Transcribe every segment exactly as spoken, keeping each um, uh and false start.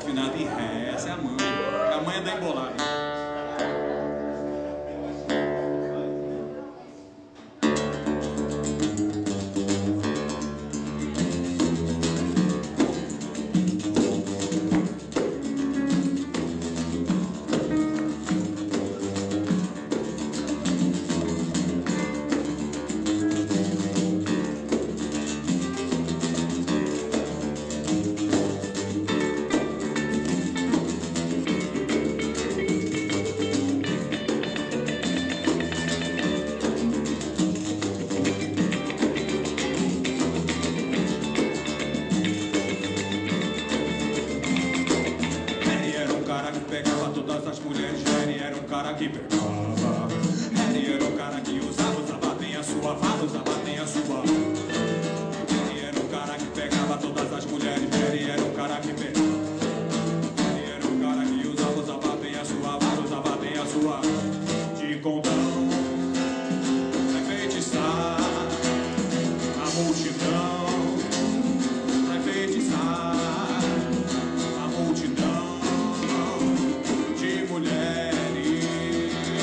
afinada em ré. Essa é a mãe. É a mãe da embolagem. Pegava todas as mulheres, Harry era um cara que pegava. Harry era um cara que usava, usava bem a sua vara, usava bem a sua. Harry era um cara que pegava todas as mulheres, Harry era um cara que pegava. Harry era um cara que usava, usava bem a sua vara, usava bem a sua. De condão, pra enfeitiçar a multidão, pra enfeitiçar a multidão. Mulheres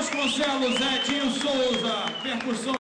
Vasconcelos, Edinho Souza, percussão.